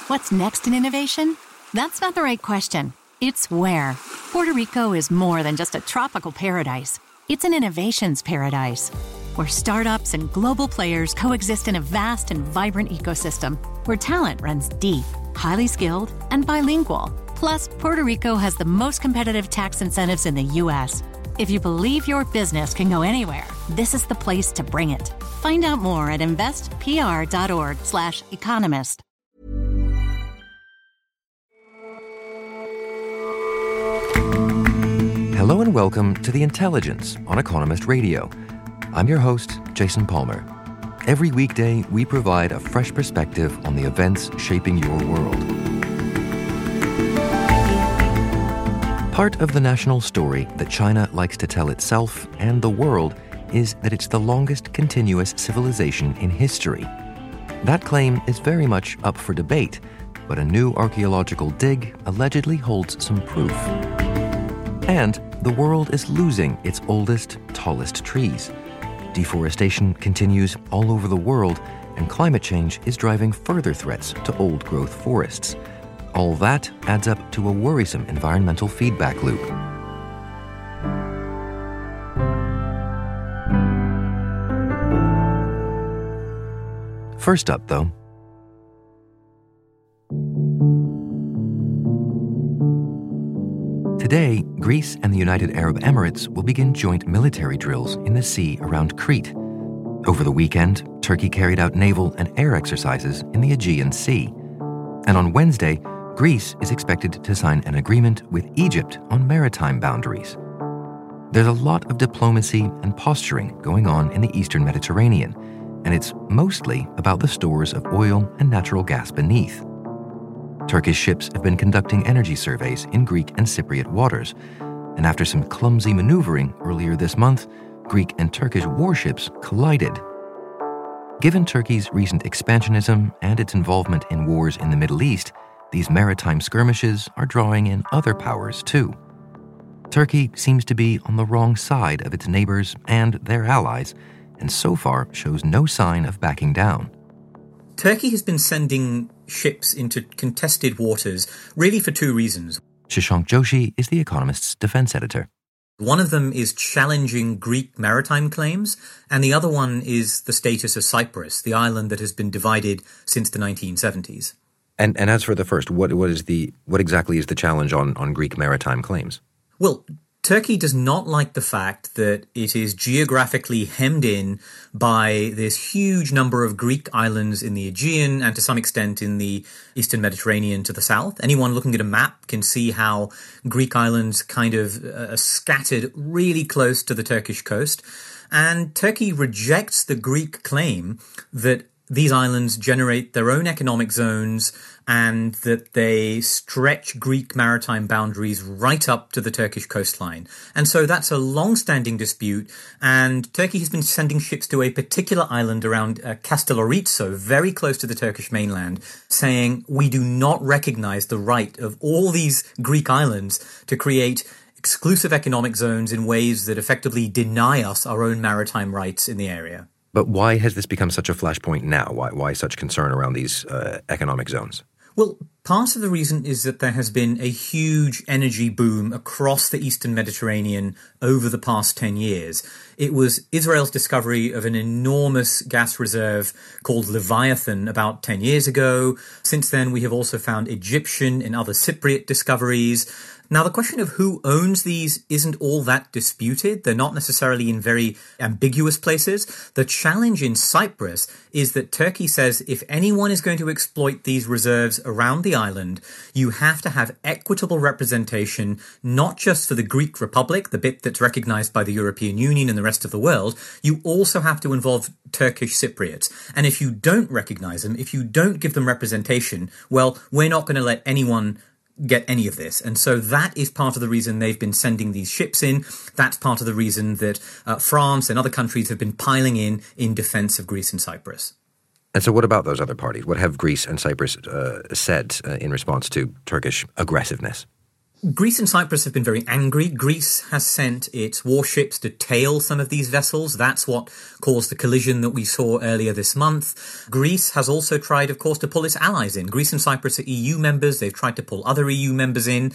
What's next in innovation? That's not the right question. It's where. Puerto Rico is more than just a tropical paradise. It's an innovations paradise, where startups and global players coexist in a vast and vibrant ecosystem, where talent runs deep, highly skilled, and bilingual. Plus, Puerto Rico has the most competitive tax incentives in the U.S. If you believe your business can go anywhere, this is the place to bring it. Find out more at investpr.org/economist. Hello and welcome to The Intelligence on Economist Radio. I'm your host, Jason Palmer. Every weekday, we provide a fresh perspective on the events shaping your world. Part of the national story that China likes to tell itself and the world is that it's the longest continuous civilization in history. That claim is very much up for debate, but a new archaeological dig allegedly holds some proof. And the world is losing its oldest, tallest trees. Deforestation continues all over the world, and climate change is driving further threats to old-growth forests. All that adds up to a worrisome environmental feedback loop. First up, though, today, Greece and the United Arab Emirates will begin joint military drills in the sea around Crete. Over the weekend, Turkey carried out naval and air exercises in the Aegean Sea. And on Wednesday, Greece is expected to sign an agreement with Egypt on maritime boundaries. There's a lot of diplomacy and posturing going on in the Eastern Mediterranean, and it's mostly about the stores of oil and natural gas beneath. Turkish ships have been conducting energy surveys in Greek and Cypriot waters, and after some clumsy maneuvering earlier this month, Greek and Turkish warships collided. Given Turkey's recent expansionism and its involvement in wars in the Middle East, these maritime skirmishes are drawing in other powers too. Turkey seems to be on the wrong side of its neighbors and their allies, and so far shows no sign of backing down. Turkey has been sending ships into contested waters really for two reasons. Shashank Joshi is The Economist's defense editor. One of them is challenging Greek maritime claims, and the other one is the status of Cyprus, the island that has been divided since the 1970s. And as for the first, what exactly is the challenge on Greek maritime claims? Well, Turkey does not like the fact that it is geographically hemmed in by this huge number of Greek islands in the Aegean and to some extent in the Eastern Mediterranean to the south. Anyone looking at a map can see how Greek islands kind of are scattered really close to the Turkish coast. And Turkey rejects the Greek claim that these islands generate their own economic zones and that they stretch Greek maritime boundaries right up to the Turkish coastline. And so that's a long-standing dispute, and Turkey has been sending ships to a particular island around Castellorizzo, very close to the Turkish mainland, saying we do not recognize the right of all these Greek islands to create exclusive economic zones in ways that effectively deny us our own maritime rights in the area. But why has this become such a flashpoint now? Why such concern around these economic zones? Well, part of the reason is that there has been a huge energy boom across the Eastern Mediterranean over the past 10 years. It was Israel's discovery of an enormous gas reserve called Leviathan about 10 years ago. Since then, we have also found Egyptian and other Cypriot discoveries. Now, the question of who owns these isn't all that disputed. They're not necessarily in very ambiguous places. The challenge in Cyprus is that Turkey says if anyone is going to exploit these reserves around the island, you have to have equitable representation, not just for the Greek Republic, the bit that's recognized by the European Union and the rest of the world. You also have to involve Turkish Cypriots. And if you don't recognize them, if you don't give them representation, well, we're not going to let anyone get any of this. And so that is part of the reason they've been sending these ships in. That's part of the reason that France and other countries have been piling in defense of Greece and Cyprus. And so what about those other parties? What have Greece and Cyprus said in response to Turkish aggressiveness? Greece and Cyprus have been very angry. Greece has sent its warships to tail some of these vessels. That's what caused the collision that we saw earlier this month. Greece has also tried, of course, to pull its allies in. Greece and Cyprus are EU members. They've tried to pull other EU members in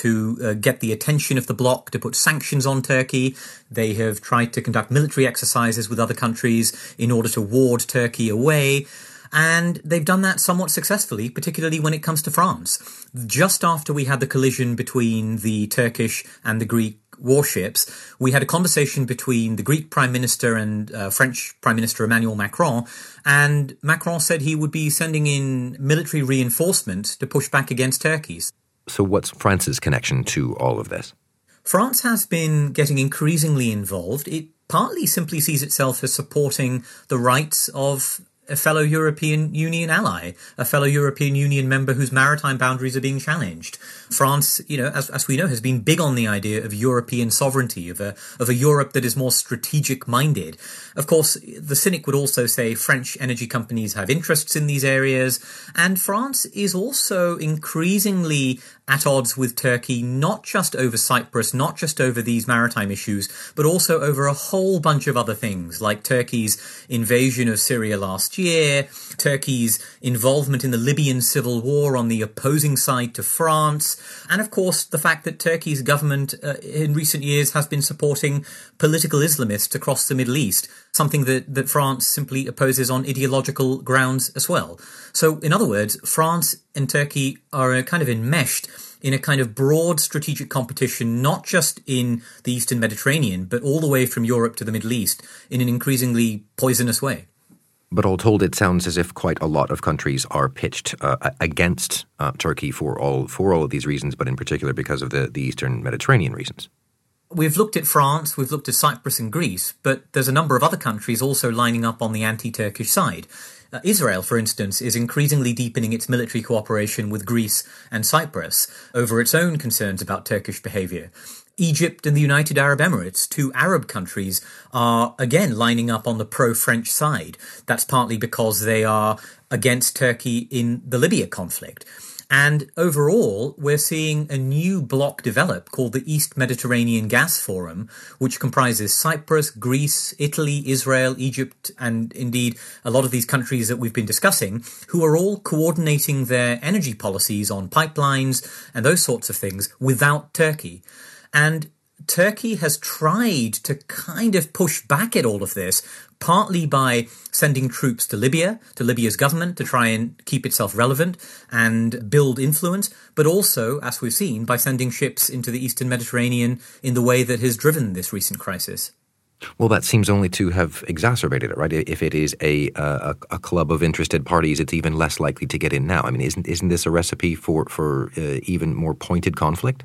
to get the attention of the bloc, to put sanctions on Turkey. They have tried to conduct military exercises with other countries in order to ward Turkey away. And they've done that somewhat successfully, particularly when it comes to France. Just after we had the collision between the Turkish and the Greek warships, we had a conversation between the Greek Prime Minister and French Prime Minister Emmanuel Macron, and Macron said he would be sending in military reinforcement to push back against Turkey. So what's France's connection to all of this? France has been getting increasingly involved. It partly simply sees itself as supporting the rights of a fellow European Union ally, a fellow European Union member whose maritime boundaries are being challenged. France, as we know, has been big on the idea of European sovereignty, of a Europe that is more strategic minded. Of course, the cynic would also say French energy companies have interests in these areas, and France is also increasingly at odds with Turkey, not just over Cyprus, not just over these maritime issues, but also over a whole bunch of other things, like Turkey's invasion of Syria last year, Turkey's involvement in the Libyan civil war on the opposing side to France, and of course the fact that Turkey's government in recent years has been supporting political Islamists across the Middle East, something that France simply opposes on ideological grounds as well. So, in other words, France and Turkey are kind of enmeshed in a kind of broad strategic competition, not just in the Eastern Mediterranean, but all the way from Europe to the Middle East in an increasingly poisonous way. But all told, it sounds as if quite a lot of countries are pitched against Turkey for all of these reasons, but in particular because of the Eastern Mediterranean reasons. We've looked at France, we've looked at Cyprus and Greece, but there's a number of other countries also lining up on the anti-Turkish side. Israel, for instance, is increasingly deepening its military cooperation with Greece and Cyprus over its own concerns about Turkish behaviour. Egypt and the United Arab Emirates, two Arab countries, are again lining up on the pro-French side. That's partly because they are against Turkey in the Libya conflict. And overall, we're seeing a new bloc develop called the East Mediterranean Gas Forum, which comprises Cyprus, Greece, Italy, Israel, Egypt, and indeed a lot of these countries that we've been discussing, who are all coordinating their energy policies on pipelines and those sorts of things without Turkey. And Turkey has tried to kind of push back at all of this, partly by sending troops to Libya's government, to try and keep itself relevant and build influence, but also, as we've seen, by sending ships into the Eastern Mediterranean in the way that has driven this recent crisis. Well, that seems only to have exacerbated it, right? If it is a club of interested parties, it's even less likely to get in now. I mean, isn't this a recipe for even more pointed conflict?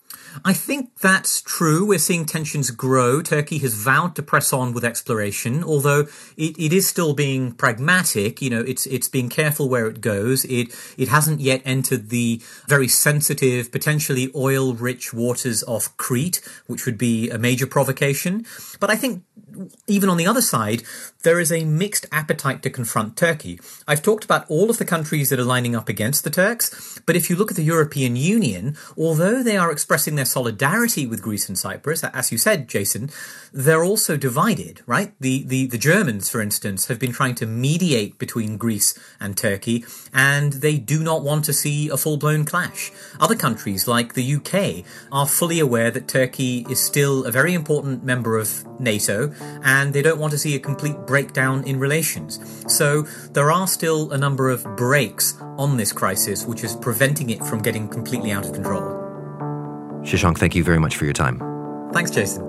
I think that's true. We're seeing tensions grow. Turkey has vowed to press on with exploration, although it is still being pragmatic. It's being careful where it goes. It hasn't yet entered the very sensitive, potentially oil-rich waters of Crete, which would be a major provocation. But I think even on the other side, there is a mixed appetite to confront Turkey. I've talked about all of the countries that are lining up against the Turks, but if you look at the European Union, although they are expressing their solidarity with Greece and Cyprus, as you said, Jason, they're also divided, right? The Germans, for instance, have been trying to mediate between Greece and Turkey, and they do not want to see a full-blown clash. Other countries, like the UK, are fully aware that Turkey is still a very important member of NATO, and they don't want to see a complete breakdown in relations. So there are still a number of breaks on this crisis, which is preventing it from getting completely out of control. Shashank, thank you very much for your time. Thanks, Jason.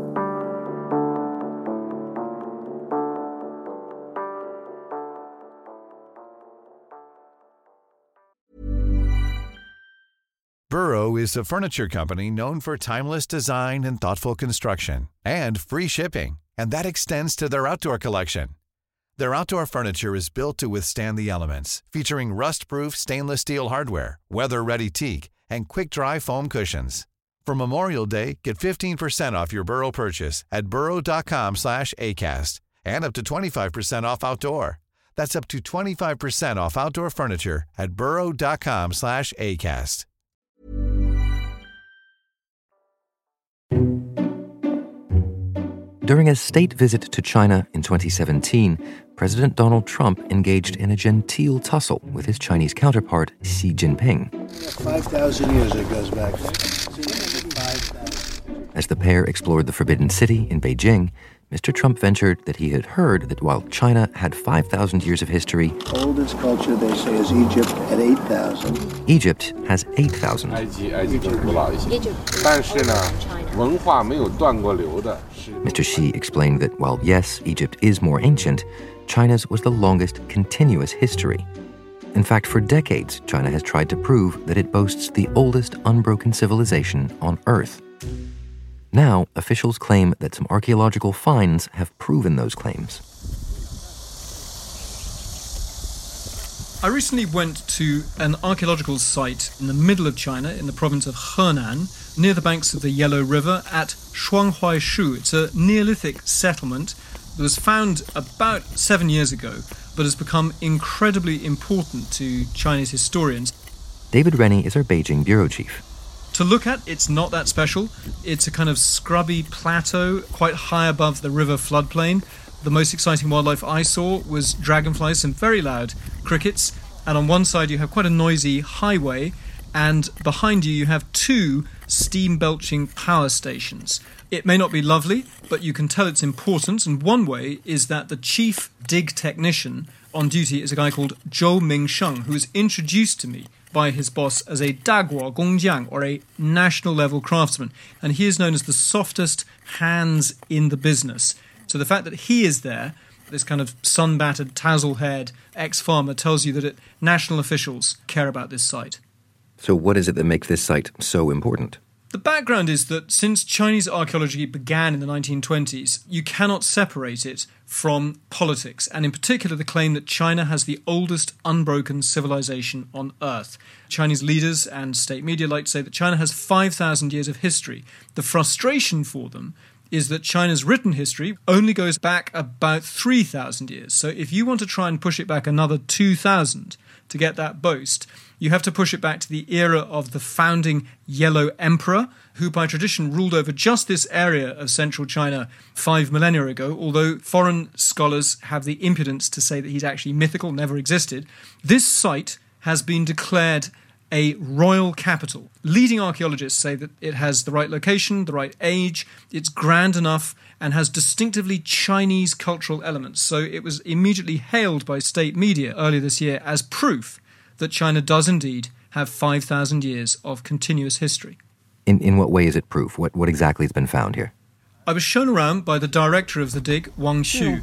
Burrow is a furniture company known for timeless design and thoughtful construction, and free shipping, and that extends to their outdoor collection. Their outdoor furniture is built to withstand the elements, featuring rust-proof stainless steel hardware, weather-ready teak, and quick-dry foam cushions. For Memorial Day, get 15% off your Burrow purchase at burrow.com/acast, and up to 25% off outdoor. That's up to 25% off outdoor furniture at burrow.com/acast. During a state visit to China in 2017, President Donald Trump engaged in a genteel tussle with his Chinese counterpart, Xi Jinping. 5,000 years it goes back. As the pair explored the Forbidden City in Beijing, Mr. Trump ventured that he had heard that while China had 5,000 years of history, Oldest culture, they say, is Egypt at 8,000. Egypt has 8,000. Mr. Xi explained that while yes, Egypt is more ancient, China's was the longest continuous history. In fact, for decades, China has tried to prove that it boasts the oldest unbroken civilization on Earth. Now, officials claim that some archaeological finds have proven those claims. I recently went to an archaeological site in the middle of China, in the province of Henan, near the banks of the Yellow River at Shuanghuaishu. It's a Neolithic settlement that was found about 7 years ago, but has become incredibly important to Chinese historians. David Rennie is our Beijing bureau chief. To look at, it's not that special. It's a kind of scrubby plateau quite high above the river floodplain. The most exciting wildlife I saw was dragonflies, some very loud crickets, and on one side you have quite a noisy highway, and behind you have two steam-belching power stations. It may not be lovely, but you can tell it's important, and one way is that the chief dig technician on duty is a guy called Zhou Mingsheng, who was introduced to me by his boss as a Daguo Gongjiang, or a national-level craftsman, and he is known as the softest hands in the business. So the fact that he is there, this kind of sun-battered, tassel-haired ex-farmer, tells you that national officials care about this site. So what is it that makes this site so important? The background is that since Chinese archaeology began in the 1920s, you cannot separate it from politics, and in particular the claim that China has the oldest unbroken civilization on Earth. Chinese leaders and state media like to say that China has 5,000 years of history. The frustration for them is that China's written history only goes back about 3,000 years. So if you want to try and push it back another 2,000 to get that boast, you have to push it back to the era of the founding Yellow Emperor, who by tradition ruled over just this area of central China 5 millennia ago, although foreign scholars have the impudence to say that he's actually mythical, never existed. This site has been declared a royal capital. Leading archaeologists say that it has the right location, the right age, it's grand enough, and has distinctively Chinese cultural elements. So it was immediately hailed by state media earlier this year as proof that China does indeed have 5,000 years of continuous history. In what way is it proof? What exactly has been found here? I was shown around by the director of the dig, Wang Xu.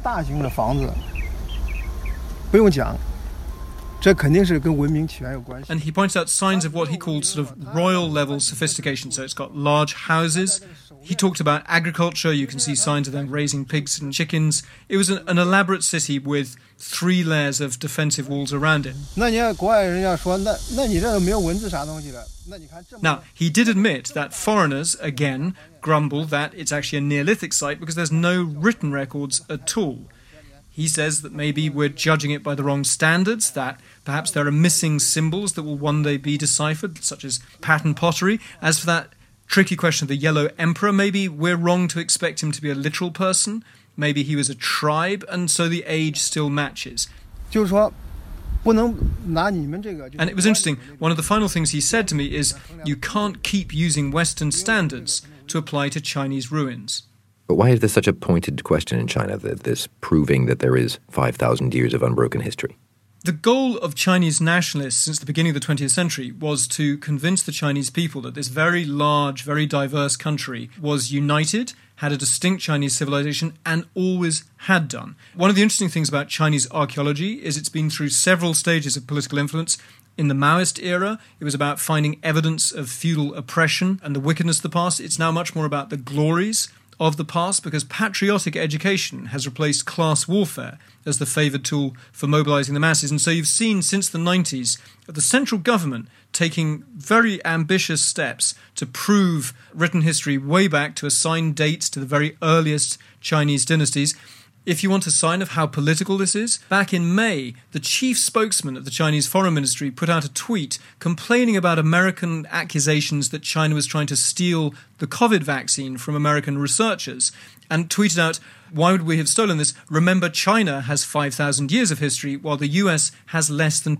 And he points out signs of what he called sort of royal-level sophistication. So it's got large houses. He talked about agriculture. You can see signs of them raising pigs and chickens. It was an elaborate city with 3 layers of defensive walls around it. Now, he did admit that foreigners, again, grumble that it's actually a Neolithic site because there's no written records at all. He says that maybe we're judging it by the wrong standards, that perhaps there are missing symbols that will one day be deciphered, such as pattern pottery. As for that tricky question of the Yellow Emperor, maybe we're wrong to expect him to be a literal person. Maybe he was a tribe, and so the age still matches. And it was interesting. One of the final things he said to me is, you can't keep using Western standards to apply to Chinese ruins. But why is this such a pointed question in China, this proving that there is 5,000 years of unbroken history? The goal of Chinese nationalists since the beginning of the 20th century was to convince the Chinese people that this very large, very diverse country was united, had a distinct Chinese civilization, and always had done. One of the interesting things about Chinese archaeology is it's been through several stages of political influence. In the Maoist era, it was about finding evidence of feudal oppression and the wickedness of the past. It's now much more about the glories of the past, because patriotic education has replaced class warfare as the favoured tool for mobilising the masses. And so you've seen since the 90s the central government taking very ambitious steps to prove written history way back, to assign dates to the very earliest Chinese dynasties. If you want a sign of how political this is, back in May, the chief spokesman of the Chinese Foreign Ministry put out a tweet complaining about American accusations that China was trying to steal the COVID vaccine from American researchers, and tweeted out, "Why would we have stolen this? Remember, China has 5,000 years of history, while the US has less than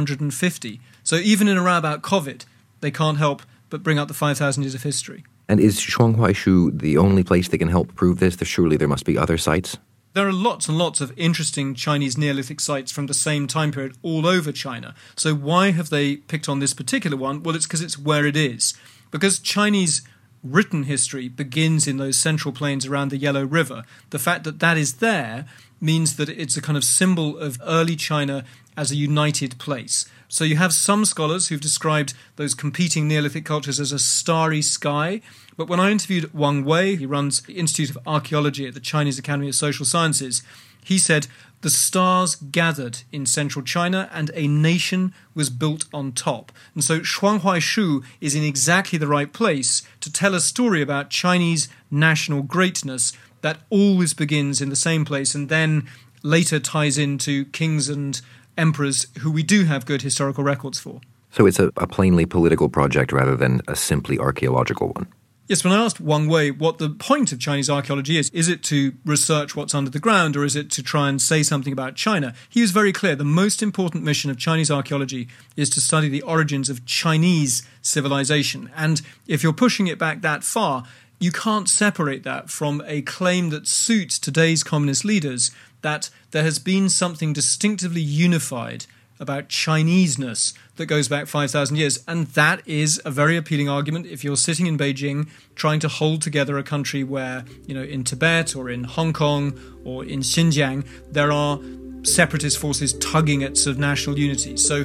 250. So even in a row about COVID, they can't help but bring up the 5,000 years of history." And is Shuanghuaishu the only place that can help prove this? Surely there must be other sites. There are lots and lots of interesting Chinese Neolithic sites from the same time period all over China. So why have they picked on this particular one? Well, it's because it's where it is. Because Chinese written history begins in those central plains around the Yellow River. The fact that that is there means that it's a kind of symbol of early China as a united place. So you have some scholars who've described those competing Neolithic cultures as a starry sky. But when I interviewed Wang Wei, he runs the Institute of Archaeology at the Chinese Academy of Social Sciences, he said the stars gathered in central China and a nation was built on top. And so Shuanghuaishu is in exactly the right place to tell a story about Chinese national greatness that always begins in the same place and then later ties into kings and emperors who we do have good historical records for. So it's a plainly political project rather than a simply archaeological one. Yes, when I asked Wang Wei what the point of Chinese archaeology is it to research what's under the ground or is it to try and say something about China? He was very clear. The most important mission of Chinese archaeology is to study the origins of Chinese civilization. And if you're pushing it back that far, you can't separate that from a claim that suits today's communist leaders that there has been something distinctively unified about Chineseness that goes back 5,000 years. And that is a very appealing argument if you're sitting in Beijing trying to hold together a country where, in Tibet or in Hong Kong or in Xinjiang, there are separatist forces tugging at sort of national unity. So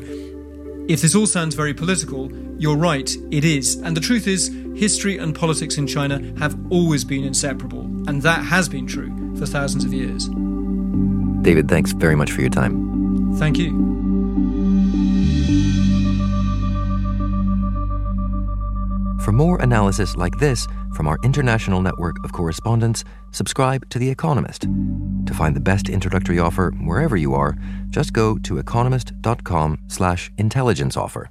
if this all sounds very political, you're right, it is. And the truth is, history and politics in China have always been inseparable. And that has been true for thousands of years. David, thanks very much for your time. Thank you. For more analysis like this from our international network of correspondents, subscribe to The Economist. To find the best introductory offer wherever you are, just go to economist.com/intelligence offer.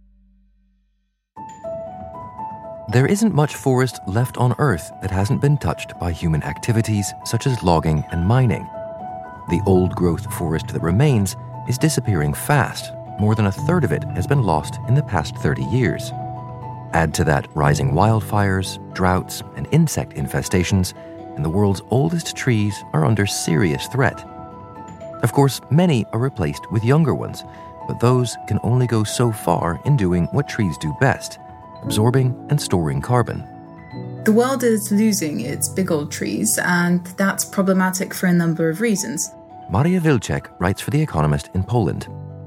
There isn't much forest left on Earth that hasn't been touched by human activities such as logging and mining. The old-growth forest that remains is disappearing fast. More than a third of it has been lost in the past 30 years. Add to that rising wildfires, droughts, and insect infestations, and the world's oldest trees are under serious threat. Of course, many are replaced with younger ones, but those can only go so far in doing what trees do best, absorbing and storing carbon. The world is losing its big old trees, and that's problematic for a number of reasons. Maria Wilczek writes for The Economist in Poland.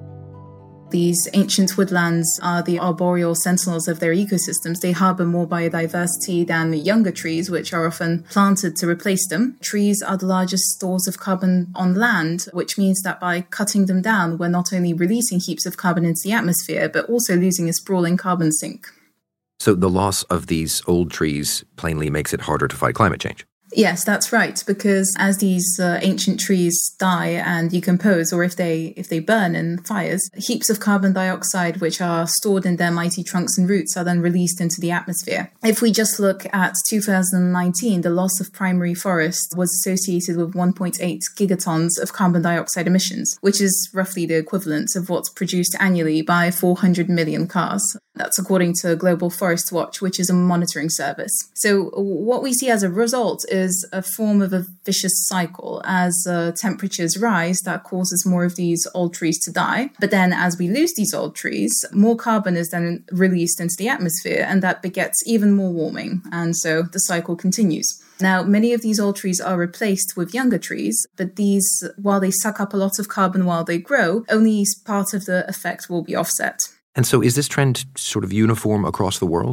These ancient woodlands are the arboreal sentinels of their ecosystems. They harbour more biodiversity than the younger trees, which are often planted to replace them. Trees are the largest stores of carbon on land, which means that by cutting them down, we're not only releasing heaps of carbon into the atmosphere, but also losing a sprawling carbon sink. So the loss of these old trees plainly makes it harder to fight climate change. Yes, that's right, because as these ancient trees die and decompose, or if they burn in fires, heaps of carbon dioxide, which are stored in their mighty trunks and roots, are then released into the atmosphere. If we just look at 2019, the loss of primary forest was associated with 1.8 gigatons of carbon dioxide emissions, which is roughly the equivalent of what's produced annually by 400 million cars. That's according to Global Forest Watch, which is a monitoring service. So what we see as a result is a form of a vicious cycle. As temperatures rise, that causes more of these old trees to die. But then as we lose these old trees, more carbon is then released into the atmosphere, and that begets even more warming. And so the cycle continues. Now, many of these old trees are replaced with younger trees, but these, while they suck up a lot of carbon while they grow, only part of the effect will be offset. And so is this trend sort of uniform across the world?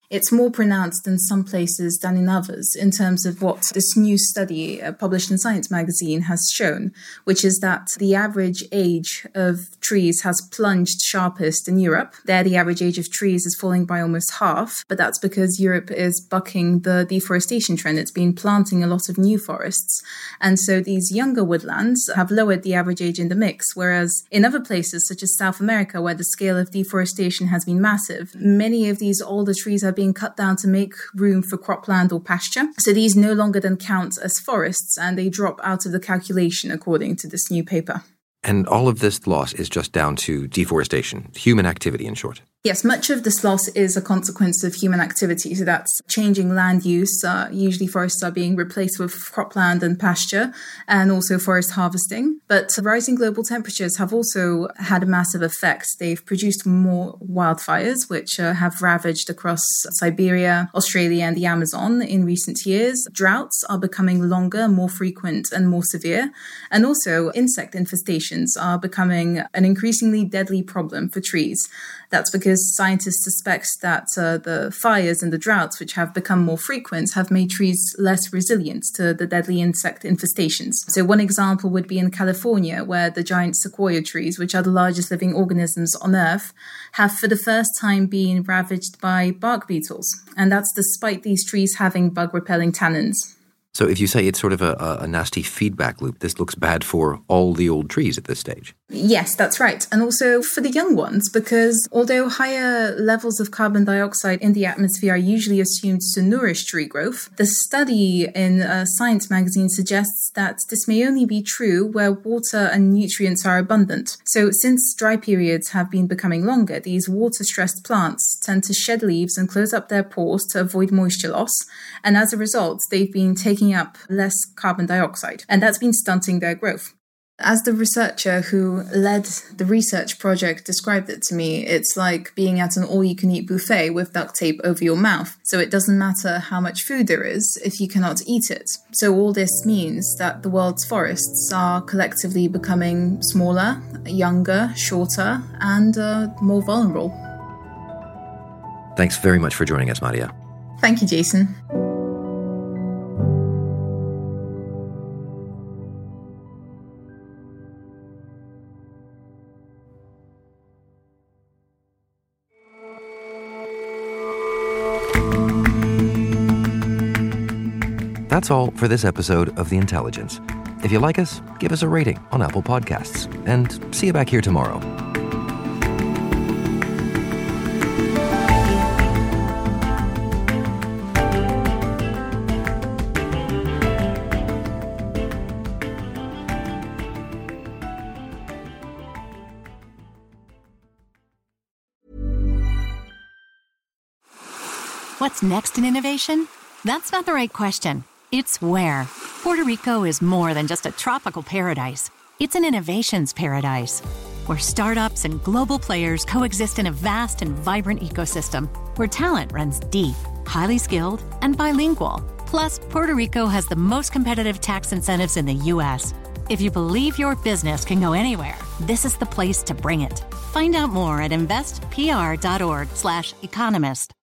It's more pronounced in some places than in others in terms of what this new study published in Science magazine has shown, which is that the average age of trees has plunged sharpest in Europe. There, the average age of trees is falling by almost half, but that's because Europe is bucking the deforestation trend. It's been planting a lot of new forests. And so these younger woodlands have lowered the average age in the mix, whereas in other places, such as South America, where the scale of deforestation has been massive, many of these older trees are being cut down to make room for cropland or pasture. So these no longer then count as forests, and they drop out of the calculation according to this new paper. And all of this loss is just down to deforestation, human activity in short. Yes, much of this loss is a consequence of human activity. So that's changing land use. Usually forests are being replaced with cropland and pasture, and also forest harvesting. But rising global temperatures have also had a massive effect. They've produced more wildfires, which have ravaged across Siberia, Australia, and the Amazon in recent years. Droughts are becoming longer, more frequent, and more severe. And also insect infestations are becoming an increasingly deadly problem for trees. That's because scientists suspect that the fires and the droughts, which have become more frequent, have made trees less resilient to the deadly insect infestations. So one example would be in California, where the giant sequoia trees, which are the largest living organisms on Earth, have for the first time been ravaged by bark beetles. And that's despite these trees having bug-repelling tannins. So if you say it's sort of a nasty feedback loop, this looks bad for all the old trees at this stage. Yes, that's right. And also for the young ones, because although higher levels of carbon dioxide in the atmosphere are usually assumed to nourish tree growth, the study in Science magazine suggests that this may only be true where water and nutrients are abundant. So since dry periods have been becoming longer, these water-stressed plants tend to shed leaves and close up their pores to avoid moisture loss. And as a result, they've been taking up less carbon dioxide, and that's been stunting their growth. As the researcher who led the research project described it to me, it's like being at an all-you-can-eat buffet with duct tape over your mouth. So it doesn't matter how much food there is if you cannot eat it. So all this means that the world's forests are collectively becoming smaller, younger, shorter, and more vulnerable. Thanks very much for joining us, Maria. Thank you, Jason. That's all for this episode of The Intelligence. If you like us, give us a rating on Apple Podcasts. And see you back here tomorrow. What's next in innovation? That's not the right question. It's where. Puerto Rico is more than just a tropical paradise. It's an innovations paradise, where startups and global players coexist in a vast and vibrant ecosystem, where talent runs deep, highly skilled, and bilingual. Plus, Puerto Rico has the most competitive tax incentives in the U.S. If you believe your business can go anywhere, this is the place to bring it. Find out more at investpr.org/economist.